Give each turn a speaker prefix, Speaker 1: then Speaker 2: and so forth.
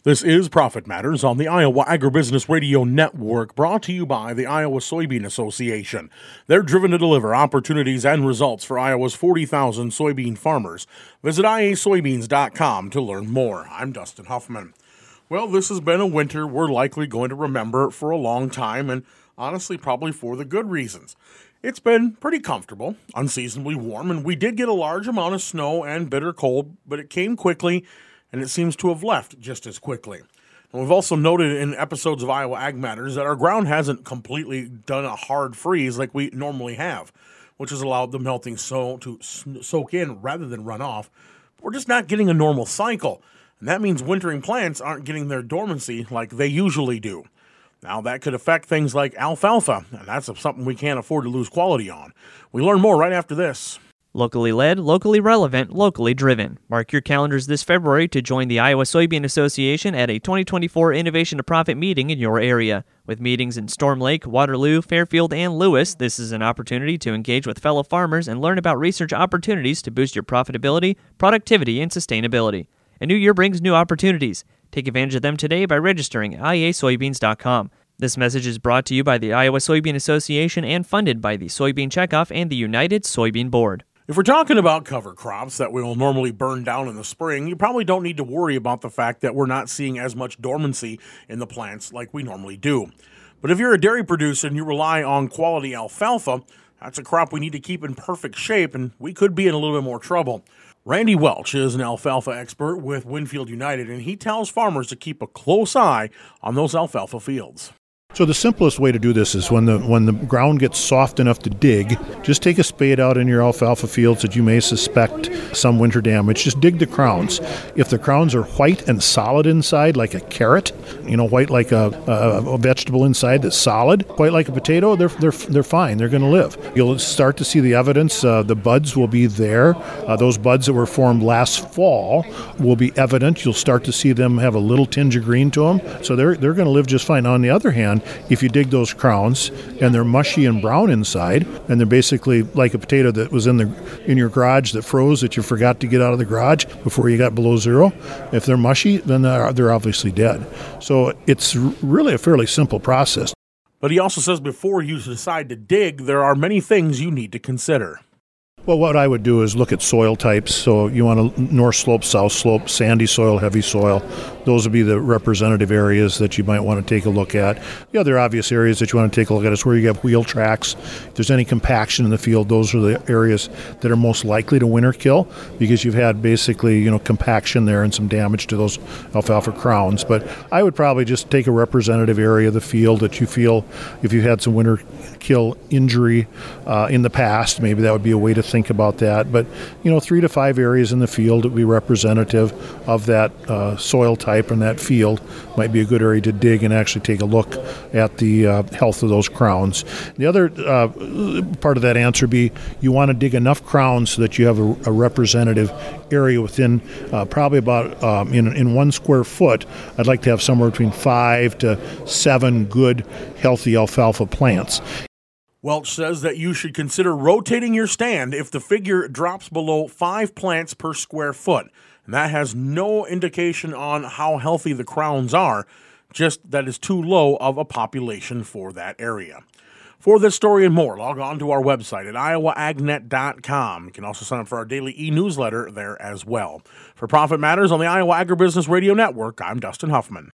Speaker 1: This is Profit Matters on the Iowa Agribusiness Radio Network, brought to you by the Iowa Soybean Association. They're driven to deliver opportunities and results for Iowa's 40,000 soybean farmers. Visit iasoybeans.com to learn more. I'm Dustin Huffman. Well, this has been a winter we're likely going to remember for a long time, and honestly, probably for the good reasons. It's been pretty comfortable, unseasonably warm, and we did get a large amount of snow and bitter cold, but it came quickly, and it seems to have left just as quickly. And we've also noted in episodes of Iowa Ag Matters that our ground hasn't completely done a hard freeze like we normally have, which has allowed the melting snow to soak in rather than run off. But we're just not getting a normal cycle, and that means wintering plants aren't getting their dormancy like they usually do. Now, that could affect things like alfalfa, and that's something we can't afford to lose quality on. We learn more right after this.
Speaker 2: Locally led, locally relevant, locally driven. Mark your calendars this February to join the Iowa Soybean Association at a 2024 Innovation to Profit meeting in your area. With meetings in Storm Lake, Waterloo, Fairfield, and Lewis, this is an opportunity to engage with fellow farmers and learn about research opportunities to boost your profitability, productivity, and sustainability. A new year brings new opportunities. Take advantage of them today by registering at iasoybeans.com. This message is brought to you by the Iowa Soybean Association and funded by the Soybean Checkoff and the United Soybean Board.
Speaker 1: If we're talking about cover crops that will normally burn down in the spring, you probably don't need to worry about the fact that we're not seeing as much dormancy in the plants like we normally do. But if you're a dairy producer and you rely on quality alfalfa, that's a crop we need to keep in perfect shape, and we could be in a little bit more trouble. Randy Welch is an alfalfa expert with Winfield United, and he tells farmers to keep a close eye on those alfalfa fields.
Speaker 3: So the simplest way to do this is when the ground gets soft enough to dig, just take a spade out in your alfalfa fields that you may suspect some winter damage. Just dig the crowns. If the crowns are white and solid inside, like a carrot, white like a vegetable inside that's solid, white like a potato, they're fine. They're going to live. You'll start to see the evidence. The buds will be there. Those buds that were formed last fall will be evident. You'll start to see them have a little tinge of green to them. So they're going to live just fine. On the other hand, if you dig those crowns and they're mushy and brown inside, and they're basically like a potato that was in your garage that froze that you forgot to get out of the garage before you got below zero, if they're mushy, then they're obviously dead. So it's really a fairly simple process.
Speaker 1: But he also says before you decide to dig, there are many things you need to consider.
Speaker 3: Well, what I would do is look at soil types. So you want a north slope, south slope, sandy soil, heavy soil. Those would be the representative areas that you might want to take a look at. The other obvious areas that you want to take a look at is where you have wheel tracks. If there's any compaction in the field, those are the areas that are most likely to winter kill because you've had basically, compaction there and some damage to those alfalfa crowns. But I would probably just take a representative area of the field that you feel if you had some winter kill injury in the past, maybe that would be a way to think about that. But 3 to 5 areas in the field would be representative of that soil type, and that field might be a good area to dig and actually take a look at the health of those crowns. The other part of that answer would be you want to dig enough crowns so that you have a representative area within probably about in 1 square foot. I'd like to have somewhere between 5 to 7 good healthy alfalfa plants.
Speaker 1: Welch says that you should consider rotating your stand if the figure drops below 5 plants per square foot. And that has no indication on how healthy the crowns are, just that is too low of a population for that area. For this story and more, log on to our website at iowaagnet.com. You can also sign up for our daily e-newsletter there as well. For Profit Matters on the Iowa Agribusiness Radio Network, I'm Dustin Huffman.